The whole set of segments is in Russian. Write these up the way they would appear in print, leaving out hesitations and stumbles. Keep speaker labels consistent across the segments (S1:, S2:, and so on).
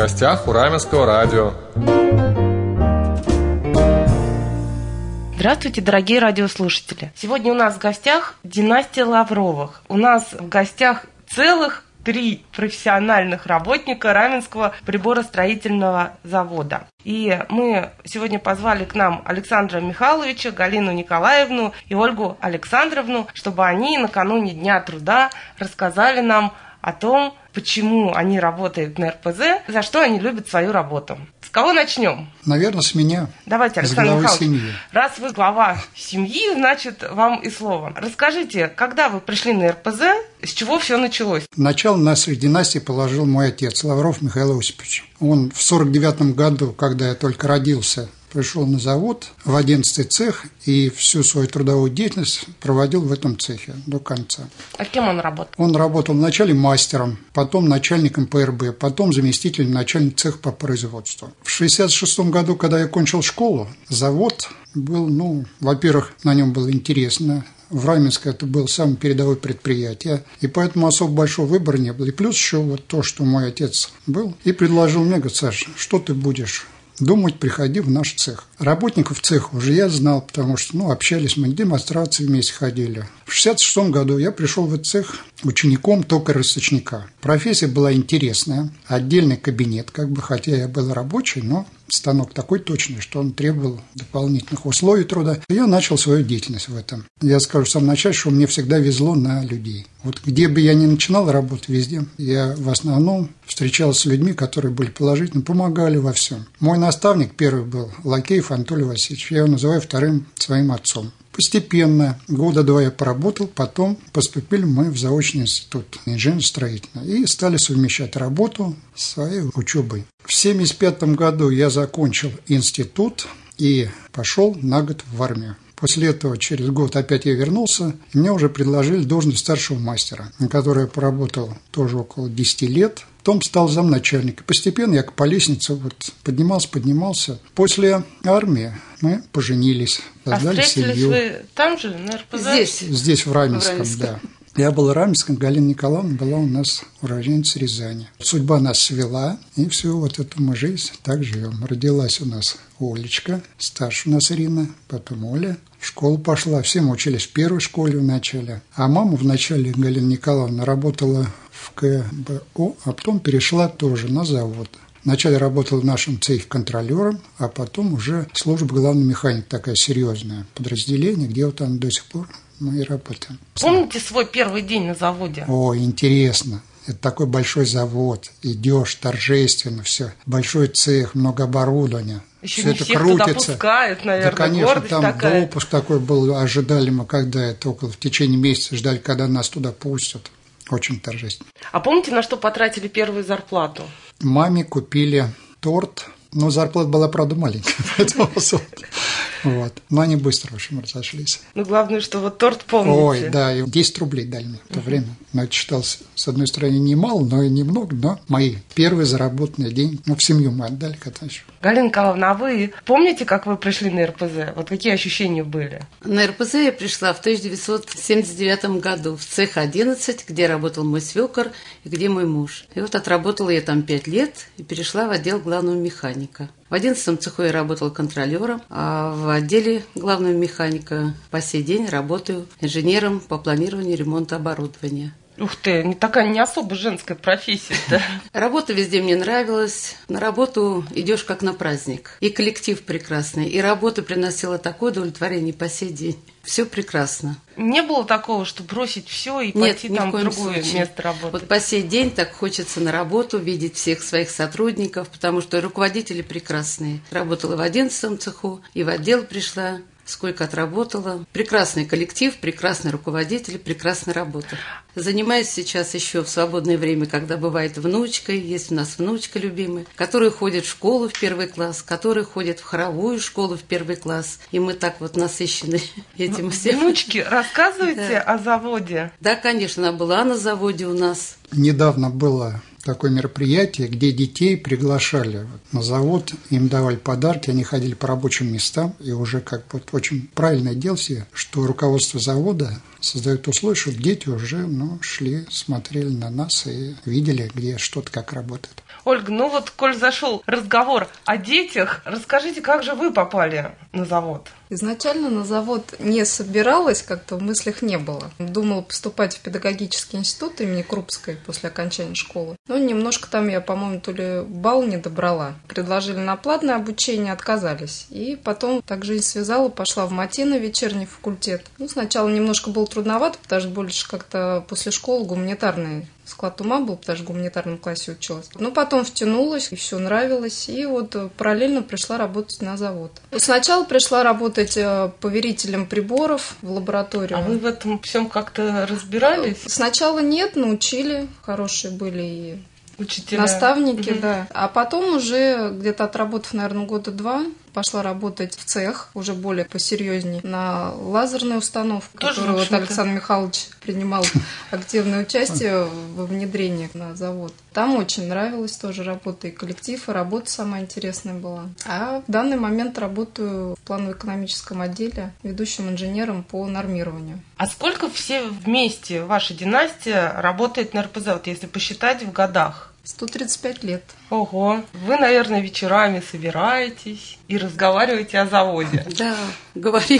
S1: гостях у Раменского радио.
S2: Здравствуйте, дорогие радиослушатели. Сегодня у нас в гостях династия Лавровых. У нас в гостях целых 3 профессиональных работника Раменского приборостроительного завода. И мы сегодня позвали к нам Александра Михайловича, Галину Николаевну и Ольгу Александровну, чтобы они накануне Дня труда рассказали нам о том, почему они работают на РПЗ, за что они любят свою работу. С кого начнем?
S3: Наверное, с меня.
S2: Давайте, Александр Михайлович,
S3: семьи.
S2: Раз вы глава семьи, значит, вам и слово. Расскажите, когда вы пришли на РПЗ, с чего все началось?
S3: Начало нашей династии положил мой отец, Лавров Михаил Осипович. Он в 49 году, когда я только родился, пришел на завод в 11-й цех и всю свою трудовую деятельность проводил в этом цехе до конца.
S2: А кем он работал?
S3: Он работал вначале мастером, потом начальником ПРБ, потом заместителем начальника цеха по производству. В 66 году, когда я кончил школу, завод был, во-первых, на нем было интересно. В Раменске это было самое передовое предприятие, и поэтому особо большого выбора не было. И плюс еще вот то, что мой отец был, и предложил мне, говорит: Саша, что ты будешь думать, приходи в наш цех. Работников цеха уже я знал, потому что, общались мы, демонстрации вместе ходили. В 66 году я пришел в этот цех учеником токаря-расточника. Профессия была интересная, отдельный кабинет, хотя я был рабочий, но станок такой точный, что он требовал дополнительных условий труда. И я начал свою деятельность в этом. Я скажу в самом начале, что мне всегда везло на людей. Вот где бы я ни начинал работать, везде я в основном встречался с людьми, которые были положительно, помогали во всем. Мой наставник первый был Лакеев Анатолий Васильевич. Я его называю вторым своим отцом. Постепенно, 2 года я поработал, потом поступили мы в заочный институт инженерно-строительный и стали совмещать работу с своей учебой. В 1975 году я закончил институт и пошел на год в армию. После этого, через год, опять я вернулся, и мне уже предложили должность старшего мастера, на которой я поработал тоже около 10 лет. Потом стал замначальника. Постепенно я по лестнице поднимался. После армии мы поженились, создали семью.
S2: А встретились вы там же, на РПЗ?
S3: Здесь, в Раменском, да. Я был в Раменском, Галина Николаевна была у нас уроженец Рязани. Судьба нас свела, и всю вот эту мы жизнь так живем. Родилась у нас Олечка, старше у нас Ирина, потом Оля. В школу пошла, все мы учились в первой школе вначале. А мама вначале, Галина Николаевна, работала в КБО, а потом перешла тоже на завод. Вначале работала в нашем цехе контролером, а потом уже служба главный механик, такая серьезная подразделение, где вот она до сих пор мы и работаем.
S2: Помните свой первый день на заводе?
S3: О, интересно. Это такой большой завод, идешь торжественно, все. Большой цех, много оборудования.
S2: Еще
S3: все
S2: не
S3: это
S2: всех
S3: крутится.
S2: Туда пускают, наверное,
S3: да, конечно,
S2: гордость
S3: там
S2: такая.
S3: допуск такой был, ожидали мы, когда это в течение месяца ждали, когда нас туда пустят. Очень торжественно.
S2: А помните, на что потратили первую зарплату?
S3: Маме купили торт. Но зарплата была, правда, маленькая. Вот. Но они быстро, в общем, разошлись.
S2: Главное, что вот торт помните.
S3: Ой, да, и 10 рублей дали мне в то время. Но это считалось, с одной стороны, немало, но и немного, но мои первые заработанные деньги. В семью мы отдали, когда еще.
S2: Галина Николаевна, а вы помните, как вы пришли на РПЗ? Вот какие ощущения были?
S4: На РПЗ я пришла в 1979 году в цех 11, где работал мой свекор и где мой муж. И вот отработала я там 5 лет и перешла в отдел главного механика. В 11-м цеху я работала контролером, а в отделе главного механика по сей день работаю инженером по планированию и ремонту оборудования.
S2: Ух ты, не особо женская профессия, да?
S4: Работа везде мне нравилась. На работу идешь как на праздник. И коллектив прекрасный, и работа приносила такое удовлетворение по сей день. Все прекрасно.
S2: Не было такого, что бросить все и пойти там в другое место работать?
S4: Вот по сей день так хочется на работу, видеть всех своих сотрудников, потому что руководители прекрасные. Работала в 11-м цеху, и в отдел пришла. Сколько отработала. Прекрасный коллектив, прекрасный руководитель, прекрасная работа. Занимаюсь сейчас еще в свободное время, когда бывает внучкой, есть у нас внучка любимая, которая ходит в школу в 1 класс, которая ходит в хоровую школу в 1 класс. И мы так вот насыщены этим всем.
S2: Внучки, рассказывайте о заводе.
S4: Да, конечно, она была на заводе у нас.
S3: Недавно было такое мероприятие, где детей приглашали на завод, им давали подарки, они ходили по рабочим местам, и уже как бы очень правильное дело себе, что руководство завода создает условия, чтобы дети уже шли, смотрели на нас и видели, где что-то как работает.
S2: Ольга, коль зашел разговор о детях, расскажите, как же вы попали на завод?
S5: Изначально на завод не собиралась, как-то в мыслях не было. Думала поступать в педагогический институт имени Крупской после окончания школы. Но немножко там я, по-моему, то ли балл не добрала. Предложили на платное обучение, отказались. И потом так жизнь связала, пошла в МАТИ на вечерний факультет. Сначала немножко было трудновато, потому что больше как-то после школы гуманитарный склад ума был, потому что в гуманитарном классе училась. Но потом втянулась, и все нравилось. И параллельно пришла работать на завод. Сначала пришла работать поверителем приборов в лабораторию.
S2: А вы в этом всем как-то разбирались?
S5: Сначала нет, научили. Хорошие были и
S2: учителя,
S5: наставники, да. А потом уже где-то отработав, наверное, года 2, пошла работать в цех, уже более посерьезнее, на лазерную установку, которую Александр Михайлович принимал активное участие во внедрении на завод. Там очень нравилась тоже работа, и коллектив, и работа самая интересная была. А в данный момент работаю в планово-экономическом отделе ведущим инженером по нормированию.
S2: А сколько все вместе, ваша династия, работает на РПЗ, если посчитать в годах?
S5: 135 лет.
S2: Ого. Вы, наверное, вечерами собираетесь и разговариваете о заводе.
S4: Да, говорим.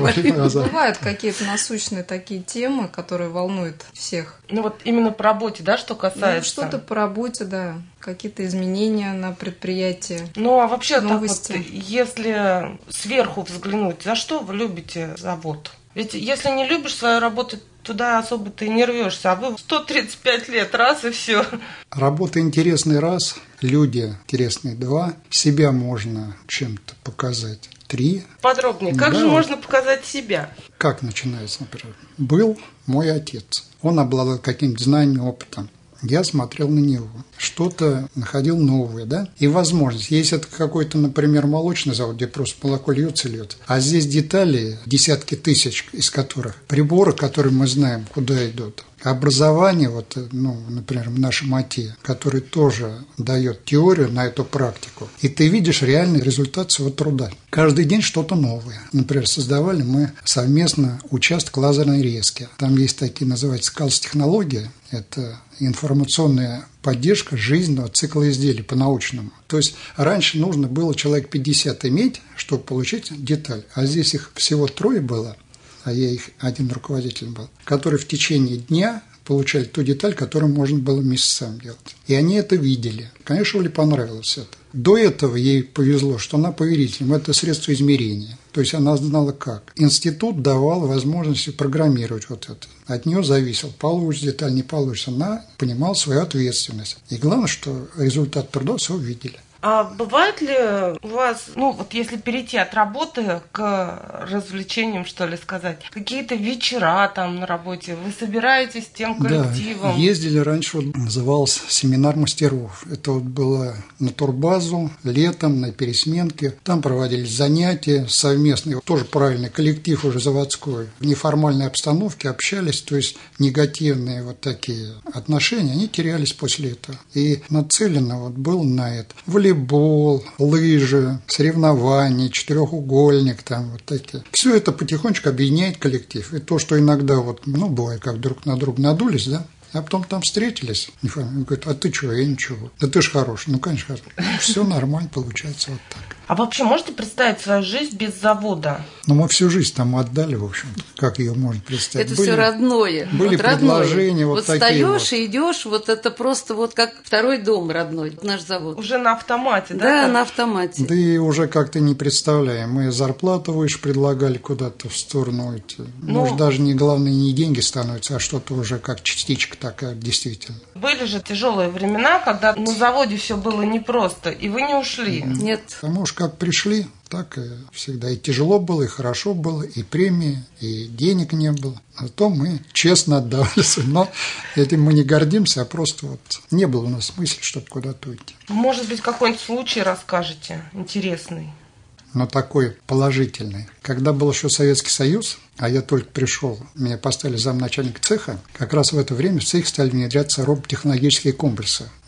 S5: Бывают какие-то насущные такие темы, которые волнуют всех.
S2: Именно по работе, да, что касается?
S5: Что-то по работе, да. Какие-то изменения на предприятии.
S2: А вообще
S5: новости.
S2: Так если сверху взглянуть, за что вы любите завод? Ведь если не любишь свою работу, туда особо ты не рвешься, а вы 135 лет, раз и все.
S3: Работа интересный раз, люди интересные два, себя можно чем-то показать 3.
S2: Подробнее, как же можно показать себя?
S3: Как начинается, например? Был мой отец, он обладал каким-то знанием, опытом. Я смотрел на него, что-то находил новое, да, и возможность. Если это какой-то, например, молочный завод, где просто молоко льется, а здесь детали, десятки тысяч из которых, приборы, которые мы знаем, куда идут. Образование, например, в нашем МАТИ, который тоже дает теорию на эту практику, и ты видишь реальный результат своего труда. Каждый день что-то новое. Например, создавали мы совместно участок лазерной резки. Там есть такие, называются КАЛС-технологии, это информационная поддержка жизненного цикла изделий по-научному. То есть раньше нужно было человек 50 иметь, чтобы получить деталь, а здесь их всего 3 было, а я их один руководитель был, которые в течение дня получали ту деталь, которую можно было месяцами делать. И они это видели. Конечно, Оле понравилось это. До этого ей повезло, что она поверителем. Это средство измерения. То есть она знала как. Институт давал возможность программировать это. От нее зависело, получится деталь, не получится. Она понимала свою ответственность. И главное, что результат труда все увидели.
S2: А бывает ли у вас, если перейти от работы к развлечениям, что ли сказать, какие-то вечера там на работе, вы собираетесь с тем коллективом?
S3: Да, ездили раньше, назывался семинар мастеров. Это было на турбазу, летом, на пересменке. Там проводились занятия совместные, тоже правильный коллектив уже заводской. В неформальной обстановке общались, то есть негативные такие отношения, они терялись после этого. И нацелено было на это. Волейбол, лыжи, соревнования, четырехугольник, такие. Все это потихонечку объединяет коллектив. И то, что иногда бывает, как друг на друга надулись, да, а потом там встретились, и говорят, а ты что, я ничего. Да ты ж хороший. Конечно, хороший. Все нормально получается вот так.
S2: А вообще можете представить свою жизнь без завода?
S3: Мы всю жизнь там отдали, в общем-то. Как ее можно представить?
S4: Это все родное.
S3: Были предложения
S4: родное.
S3: Такие.
S4: Встаешь и идешь, это просто как второй дом родной, наш завод.
S2: Уже на автомате, да?
S4: Да, на автомате.
S3: Да и уже как-то не представляем. Мы зарплату выше предлагали куда-то в сторону уйти. Может, даже главное не деньги становятся, а что-то уже как частичка такая, действительно.
S2: Были же тяжелые времена, когда на заводе все было непросто, и вы не ушли.
S4: Нет.
S3: Потому что как пришли, так и всегда. И тяжело было, и хорошо было, и премии, и денег не было. Зато мы честно отдавались. Но этим мы не гордимся, а просто не было у нас мысли, чтобы куда-то уйти.
S2: Может быть, какой-нибудь случай расскажете интересный?
S3: Но такой положительный. Когда был еще Советский Союз, а я только пришел, меня поставили замначальника цеха, как раз в это время в цех стали внедряться робототехнологические комплексы.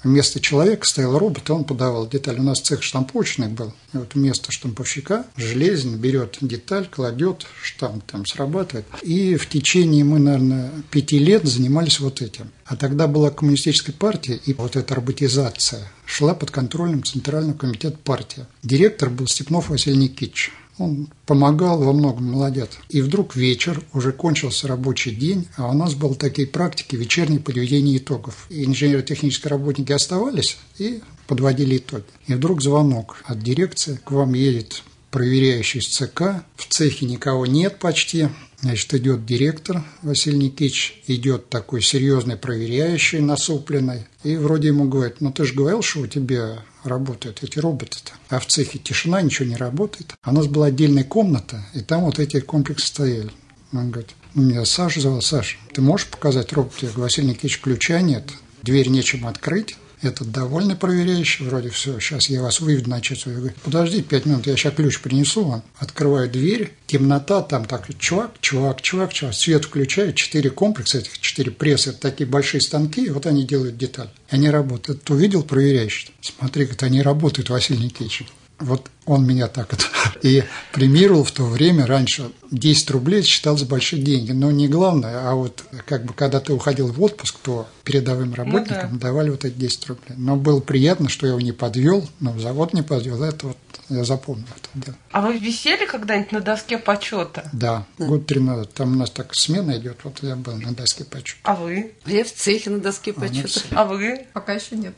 S3: Вместо человека стоял робот, и он подавал деталь. У нас цех штамповочный был. И вот вместо штамповщика железин берет деталь, кладет, штамп там срабатывает. И в течение мы, наверное, 5 лет занимались вот этим. А тогда была коммунистическая партия, и вот эта роботизация шла под контролем Центрального комитета партии. Директор был Степнов Василий Никитич. Он помогал во многом, молодец. И вдруг вечер, уже кончился рабочий день, а у нас были такие практики вечернее подведение итогов. И инженерно-технические работники оставались и подводили итоги. И вдруг звонок от дирекции: к вам едет проверяющий из ЦК, в цехе никого нет почти. Значит, идет директор Василий Никитич, идет такой серьезный проверяющий, насупленный, и вроде ему говорит: ну ты же говорил, что у тебя работают эти роботы-то, а в цехе тишина, ничего не работает. А у нас была отдельная комната, и там вот эти комплексы стояли. Он говорит: ну, меня Саша звал: Саша, ты можешь показать робот? Я говорю: Василий Никитич, ключа нет, дверь нечем открыть. Этот довольный проверяющий, вроде все, сейчас я вас выведу на часу. Я говорю: подожди 5 минут, я сейчас ключ принесу вам. Открываю дверь, темнота, там так чувак, свет включаю, 4 комплекса, этих 4 пресса, это такие большие станки, и вот они делают деталь. Они работают. Ты увидел проверяющий? Смотри, как они работают, Василий Никитич. Вот он меня так вот и премировал в то время. Раньше 10 рублей считалось большие деньги. Но не главное, а вот как бы когда ты уходил в отпуск, то передовым работникам давали вот эти 10 рублей. Но было приятно, что я его не подвел, но завод не подвел. Это вот я запомнил это дело.
S2: А вы висели когда-нибудь на доске почета?
S3: Да, год 3 назад. Там у нас так смена идет. Вот я был на доске почета.
S2: А вы?
S4: Я в цехе на доске почета.
S2: А вы?
S5: Пока еще нет.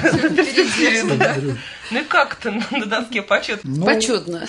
S2: Ну и как-то на доске почета?
S4: Почетно.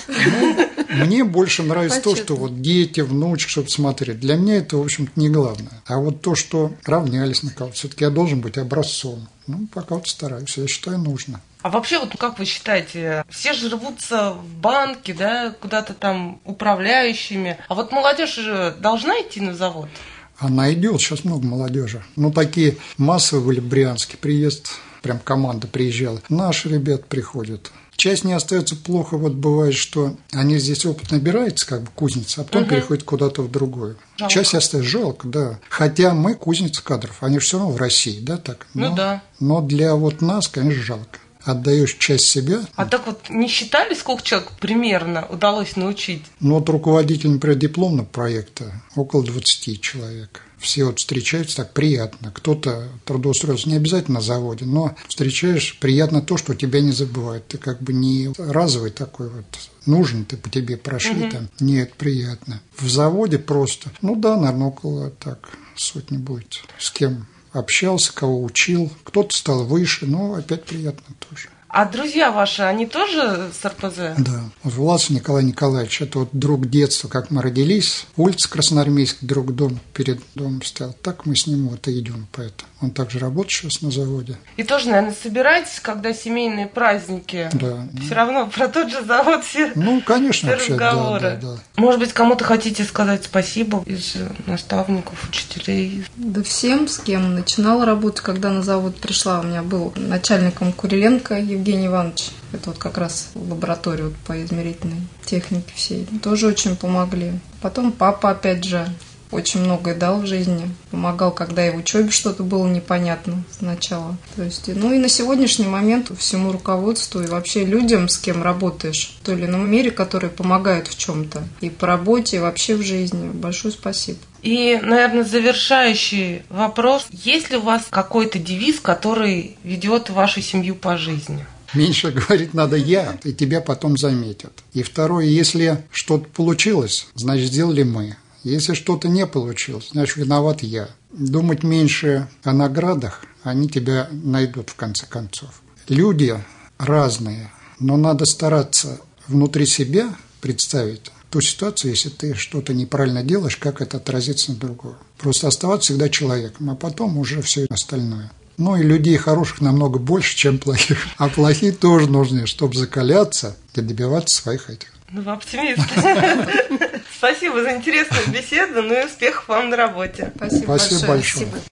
S3: Мне больше нравится то, что вот дети, внучки, чтобы смотреть. Для меня это, в общем-то, не главное. А вот то, что равнялись на кого-то, все-таки я должен быть образцом. Ну, пока вот стараюсь, я считаю, нужно.
S2: А вообще, вот как вы считаете, все же рвутся в банки, да, куда-то там управляющими. А вот молодежь же должна идти на завод?
S3: Она идет, сейчас много молодежи. Ну, такие массовые были в Брянске, приезд, прям команда приезжала. Наши ребята приходят. Часть не остается плохо, вот бывает, что они здесь опыт набираются, как бы кузница, а потом переходят куда-то в другую.
S2: Жалко.
S3: Часть остается жалко, да. Хотя мы кузница кадров, они же все равно в России, да, так?
S2: Ну да.
S3: Но для вот нас, конечно, жалко. Отдаешь часть себя.
S2: А так вот не считали, сколько человек примерно удалось научить?
S3: Ну, вот руководитель, например, дипломного проекта около 20 человек. Все вот встречаются так приятно. Кто-то трудоустроился не обязательно на заводе, но встречаешь, приятно то, что тебя не забывают. Ты как бы не разовый такой вот, нужен, ты по тебе прошли там. Нет, приятно. В заводе просто, ну да, наверное, около так сотни будет. С кем общался, кого учил. Кто-то стал выше, но опять приятно тоже.
S2: А друзья ваши, они тоже с РПЗ?
S3: Да. Вот Власов Николай Николаевич, это вот друг детства, как мы родились. Улица Красноармейская, друг дом перед домом стоял. Так мы с ним вот и идем, поэтому. Он также работает сейчас на заводе.
S2: И тоже, наверное, собираетесь, когда семейные праздники?
S3: Да.
S2: Все равно про тот же завод все,
S3: ну, конечно,
S2: все
S3: вообще,
S2: разговоры.
S3: Да.
S2: Может быть, кому-то хотите сказать спасибо из наставников, учителей?
S5: Да всем, с кем начинала работать, когда на завод пришла. У меня был начальником Куриленко Евгений Иванович. Это вот как раз лаборатория вот по измерительной технике всей. Тоже очень помогли. Потом папа, опять же, очень многое дал в жизни. Помогал, когда и в учебе что-то было непонятно сначала. То есть, ну и на сегодняшний момент всему руководству и вообще людям, с кем работаешь, в той или иной мере, которые помогают в чем-то. И по работе, и вообще в жизни. Большое спасибо.
S2: И, наверное, завершающий вопрос. Есть ли у вас какой-то девиз, который ведет вашу семью по жизни?
S3: Меньше говорить надо я, и тебя потом заметят. И второе, если что-то получилось, значит, сделали мы. Если что-то не получилось, значит, виноват я. Думать меньше о наградах, они тебя найдут в конце концов. Люди разные, но надо стараться внутри себя представить ту ситуацию, если ты что-то неправильно делаешь, как это отразится на другого. Просто оставаться всегда человеком, а потом уже все остальное. Ну и людей хороших намного больше, чем плохих. А плохие тоже нужны, чтобы закаляться и добиваться своих этих.
S2: Ну, вы оптимист. Спасибо за интересную беседу, ну и успехов вам на работе.
S5: Спасибо большое.
S3: Спасибо большое.